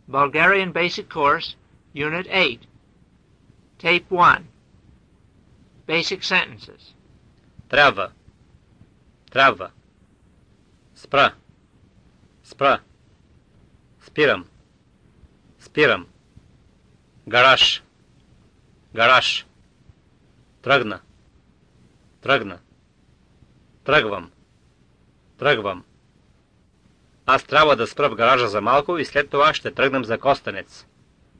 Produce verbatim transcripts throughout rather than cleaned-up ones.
Bulgarian Basic Course, Unit eight. Tape one. Basic Sentences. Трябва. Трябва. Спра. Спра. Спирам. Спирам. Гараж. Гараж. Тръгна. Тръгна. Тръгвам. Тръгвам. Аз трябва да спра в гаража за малко и след това ще тръгнем за Костенец.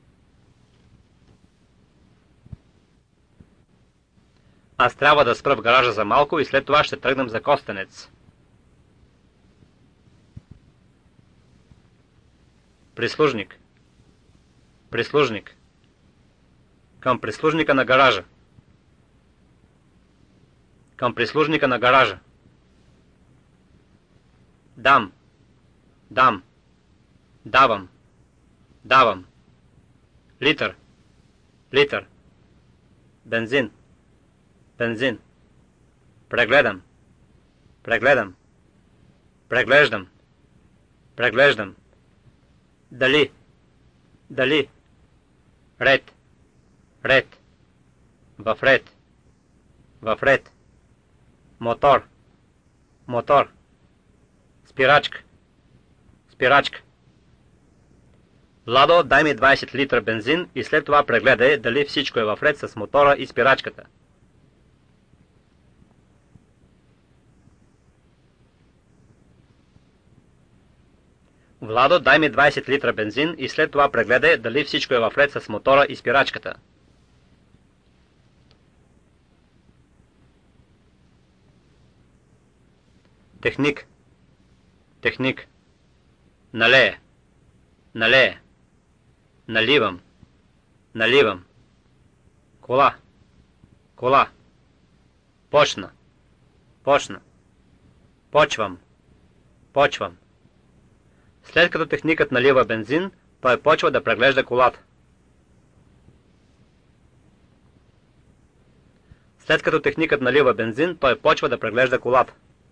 Аз трябва да спра в гаража за малко и след това ще тръгнем за Костенец. Прислужник. Прислужник. Към прислужника на гаража. Към прислужника на гаража. Дам. Дам. Давам. Давам. Литър. Литър. Бензин. Бензин. Прегледам. Прегледам. Преглеждам. Преглеждам. Дали. Дали. Ред. Ред. В ред. В ред. Мотор. Мотор. Спирачка. Спирачка. Владо, дай ми двайсет литра бензин и след това прегледай дали всичко е в ред с мотора и спирачката. Владо, дай ми двайсет литра бензин и след това прегледай дали всичко е в ред с мотора и спирачката. Техник. Техник. Налее. Налее. Наливам. Наливам. Кола. Кола. Почна. Почна. Почвам. Почвам. След като техникът налива бензин, той почва да преглежда колата. След като техникът налива бензин, той почва да преглежда колата.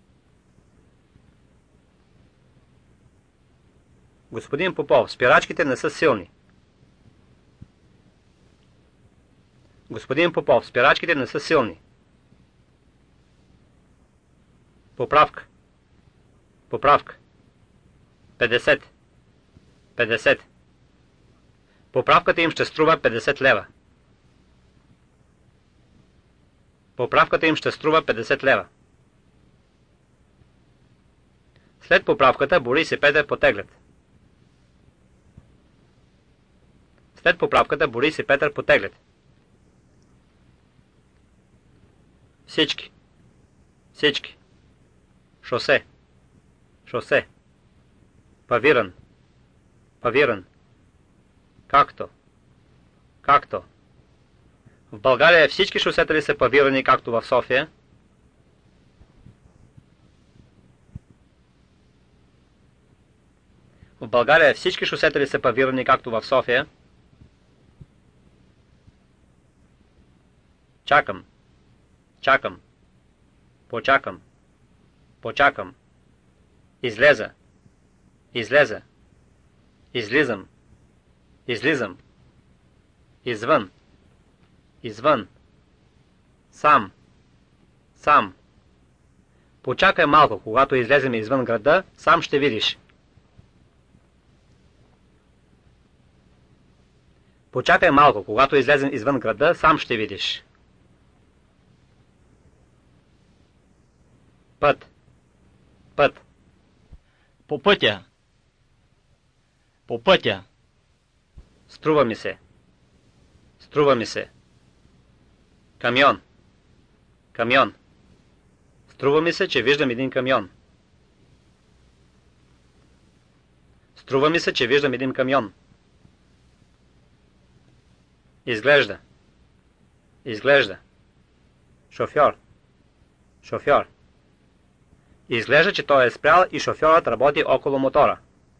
Господин Попов, спирачките не са силни. Господин Попов, спирачките не са силни. Поправка. Поправка. петдесет. петдесет. Поправката им ще струва петдесет лева. Поправката им ще струва петдесет лева. След поправката Борис и Петър потеглят. След поправката Борис и Петър потеглят. Всички. Всички. Шосе. Шосе. Павиран. Павиран. Както. Както. В България всички шосета ли са павирани, както в София? В България всички шосета ли са павирани, както в София? Чакам. Чакам. Почакам. Почакам. Излеза. Излеза. Излизам. Излизам. Извън. Извън. Сам. Сам. Почакай малко, когато излезем извън града, сам ще видиш. Почакай малко, когато излезем извън града, сам ще видиш. Път. Път. По пътя. По пътя. Струва ми се. Струва ми се. Камион. Камион. Струва ми се, че виждам един камион. Струва ми се, че виждам един камион. Изглежда. Изглежда. Шофьор. Шофьор. Изглежда, че той е спрял и шофьорът работи около мотора.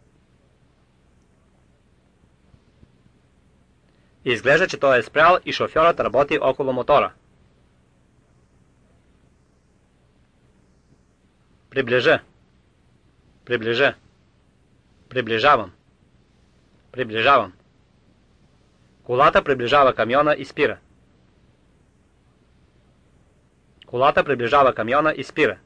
Изглежда, че той е спрял и шофьорът работи около мотора. Приближа. Приближа. Приближавам. Приближавам. Колата приближава камиона и спира. Колата приближава камиона и спира.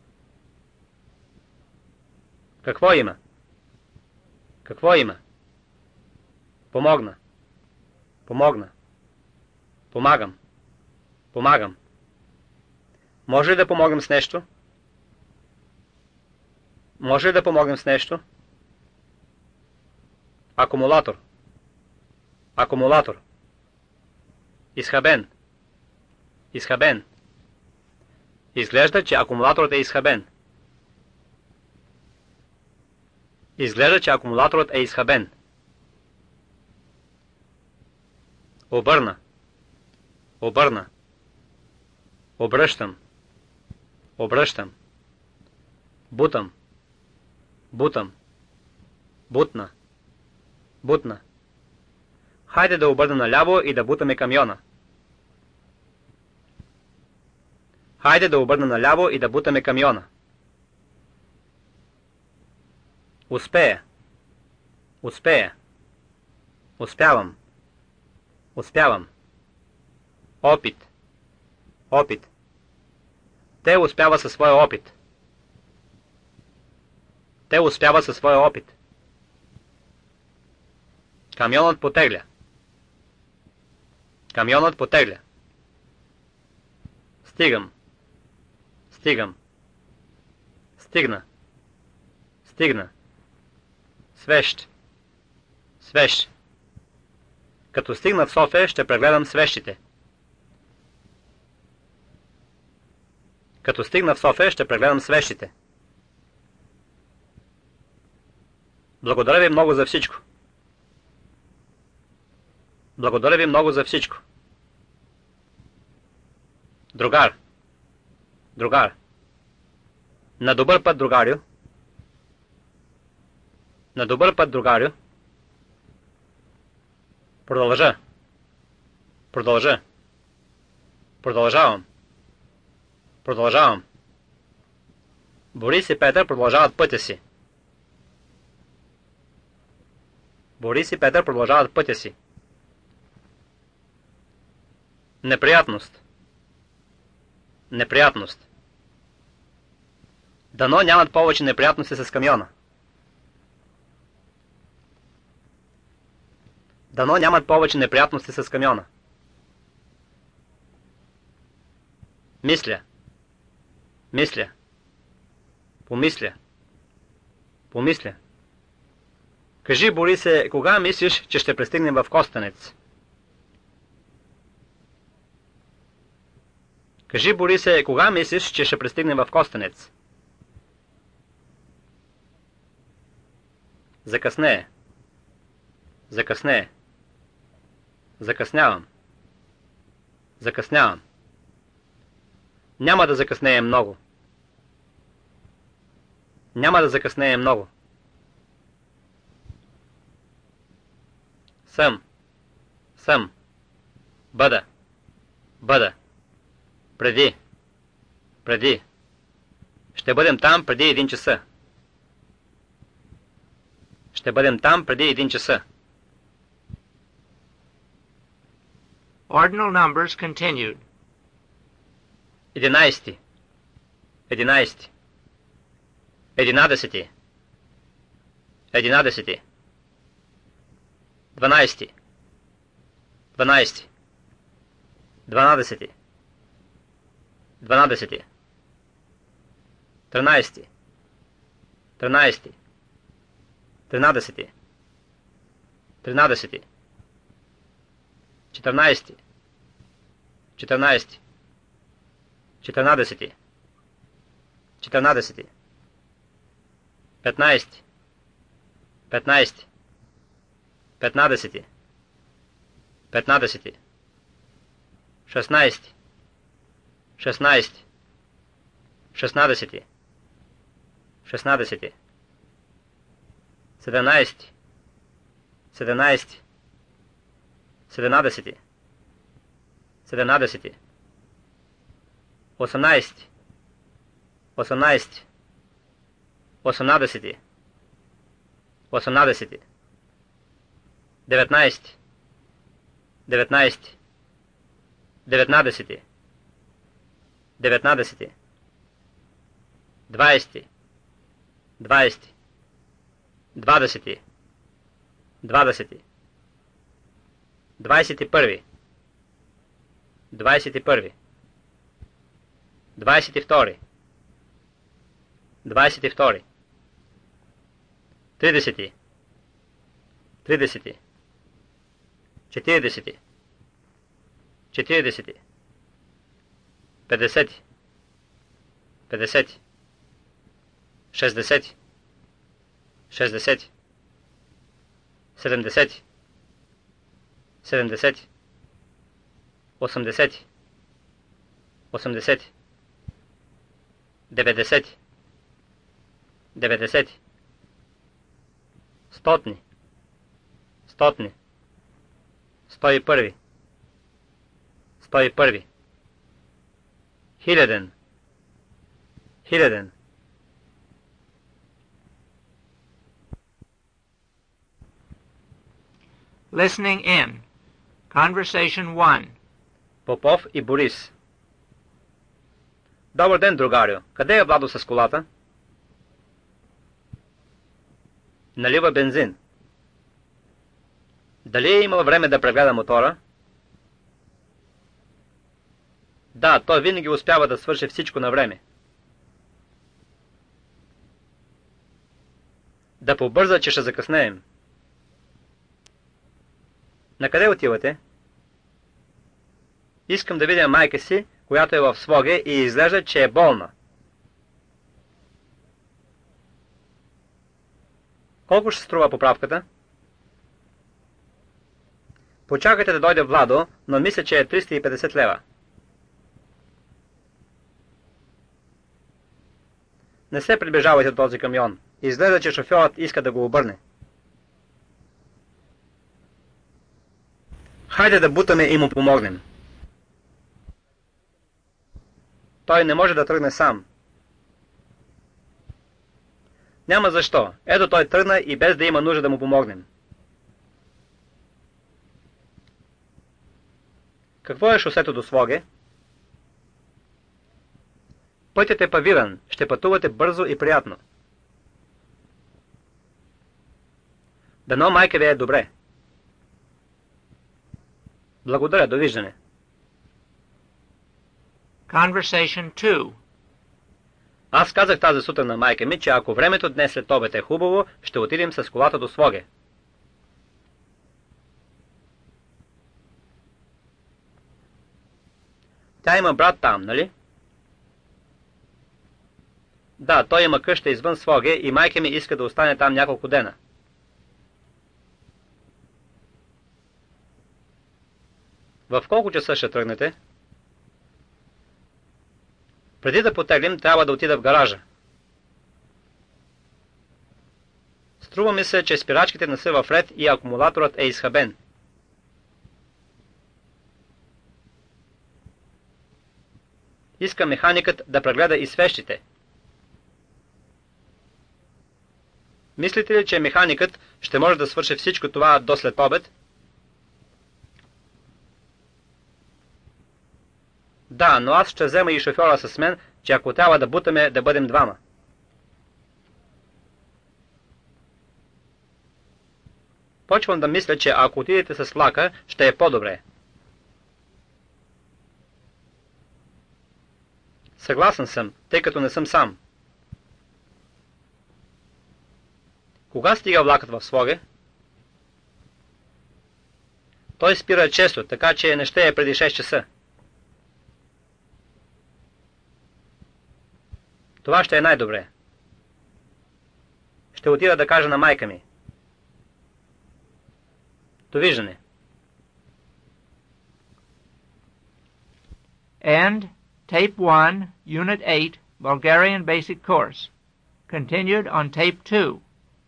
Какво има? Какво има? Помогна. Помогна. Помагам. Помагам. Може ли да помогнем с нещо? Може ли да помогнем с нещо? Акумулатор. Акумулатор. Изхабен. Изхабен. Изглежда, че акумулаторът е изхабен. Изглежда, че акумулаторът е изхабен. Обърна. Обърна. Обръщам. Обръщам. Бутам. Бутам. Бутна. Бутна. Хайде да обърнем наляво и да бутаме камиона. Хайде да обърнем наляво и да бутаме камиона. Успея. Успея. Успявам. Успявам. Опит. Опит. Те успява със своя опит. Те успява със своя опит. Камионът потегля. Камионът потегля. Стигам. Стигам. Стигна. Стигна. Свещ. Свещ. Като стигна в София, ще прегледам свещите. Като стигна в София, ще прегледам свещите. Благодаря ви много за всичко. Благодаря ви много за всичко. Другар. Другар. На добър път, другарю. На добър път, другарю. Продължа. Продължа. Продължавам. Продължавам. Борис и Петър продължават пътя си. Борис и Петър продължават пътя си. Неприятност. Неприятност. Дано нямат повече неприятности с камиона. Дано нямат повече неприятности с камиона. Мисля. Мисля. Помисля. Помисля. Кажи, Борисе, кога мислиш, че ще пристигнем в Костенец? Кажи, Борисе, кога мислиш, че ще пристигнем в Костенец? Закъснее. Закъснее. Закъснявам. Закъснявам. Няма да закъснее много. Няма да закъснее много. Съм. Съм. Бъда. Бъда. Преди. Преди. Ще бъдем там преди един часа. Ще бъдем там преди един часа. Ordinal numbers continued. Единайсти. Единайсти. Единадесети. Единадесети. Дванайсти. Дванайсти. Дванадесети. Дванадесети. Тринайсти. Тринайсти. Тринадесети. Тринадесети. Четирнайсти. Четирнайсти. Четирнадесети. Четирнадесети. Петнайсти. Петнайсти. Петнадесети. Петнадесети. Шестнайсти. Шестнайсти. Шестнадесети. Шестнадесети. Седемнайсти. Седемнайсти. Седемнадесети. Седемнадесети. Осемнайсти. Осемнайсти. Осемнадесети. Осемнадесети. деветнайсети, деветнайсети, деветнадесети, деветнадесети, двайсети, двайсети, двадесети, двадесети, двайсет и първи, двайсет и първи, двайсет и втори, двайсет и втори, тридесети, тридесети, четиридесети, четиридесети, петдесети, петдесети, шестдесети, шестдесети, седемдесети, седемдесети, осемдесети, осемдесети, деветдесети, деветдесети, стотни, стотни, сто и първи, сто и първи, хиляден, хиляден. Listening in. Conversation one. Попов и Борис. Добър ден, другарю. Къде е Владо с колата? Налива бензин. Дали е имал време да прегледа мотора? Да, той винаги успява да свърши всичко на време. Да побърза, че ще закъснеем. Накъде отивате? Искам да видя майка си, която е в Своге и изглежда, че е болна. Колко ще струва поправката? Почакайте да дойде Владо, но мисля, че е триста и петдесет лева. Не се приближавайте до този камион. Изглежда, че шофьорът иска да го обърне. Хайде да бутаме и му помогнем. Той не може да тръгне сам. Няма защо. Ето той тръгна и без да има нужда да му помогнем. Какво е шосето до Своге? Пътят е павиран. Ще пътувате бързо и приятно. Дано майка ви е добре. Благодаря, довиждане. Conversation two. Аз казах тази сутрин на майка ми, че ако времето днес след обед е хубаво, ще отидем с колата до Своге. Тя има брат там, нали? Да, той има къща извън Своге и майка ми иска да остане там няколко дена. В колко часа ще тръгнете? Преди да потеглим, трябва да отида в гаража. Струва ми се, че спирачките не са в ред и акумулаторът е изхабен. Иска механикът да прегледа и свещите. Мислите ли, че механикът ще може да свърши всичко това до след обед? Да, но аз ще взема и шофьора с мен, че ако трябва да бутаме, да бъдем двама. Почвам да мисля, че ако отидете с влака, ще е по-добре. Съгласен съм, тъй като не съм сам. Кога стига влакът в Своге? Той спира често, така че не ще е преди шест часа. Това ще е най-добре. Ще отида да кажа на майка ми. Довиждане. End Tape one, Unit eight, Bulgarian Basic Course. Continued on Tape two.